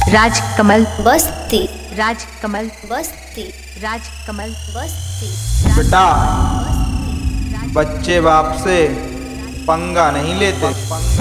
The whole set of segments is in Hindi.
राजकमल बस्ती, राजकमल बस्ती, राजकमल बस्ती। बेटा बच्चे बाप से पंगा नहीं लेते।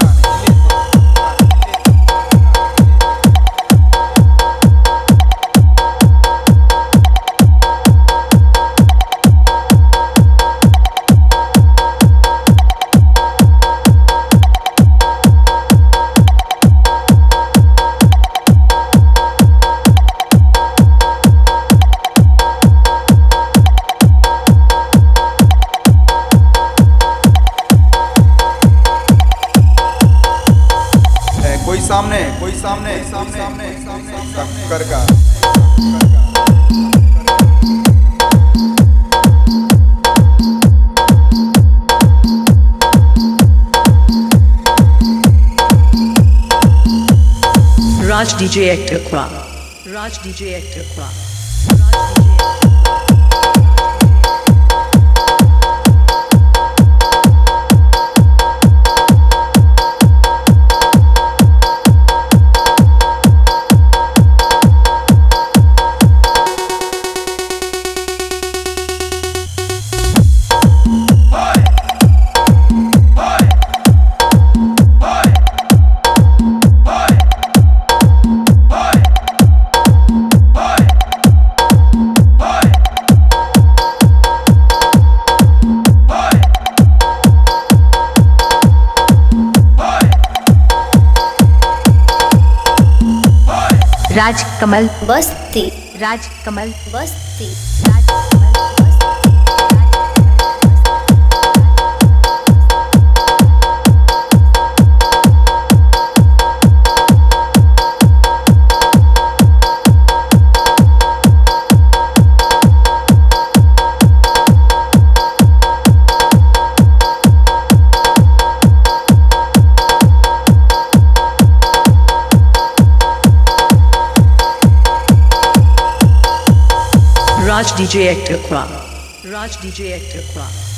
कोई सामने टक्कर का Raj DJ Actor Crop. Raj DJ Actor Crop. Rajkamal बस्ती, राजकमल बस्ती। Raj DJ Actor Crop. Raj DJ Actor Crop.